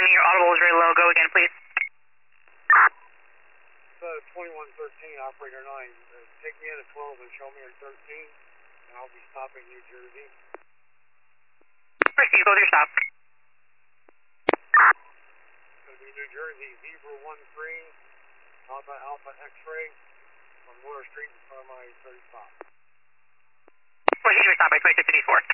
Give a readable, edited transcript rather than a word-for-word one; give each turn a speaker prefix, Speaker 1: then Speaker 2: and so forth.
Speaker 1: your audible is very low. Go again, please.
Speaker 2: 2113, operator 9. Take me in at 12 and show me at 13, and I'll be stopping New Jersey.
Speaker 1: Proceed, go with your stop.
Speaker 2: It's going to be New Jersey, Zebra 13, Alpha X-ray, on Water Street in front of my 30 spot.
Speaker 1: Proceed to your stop by 2654.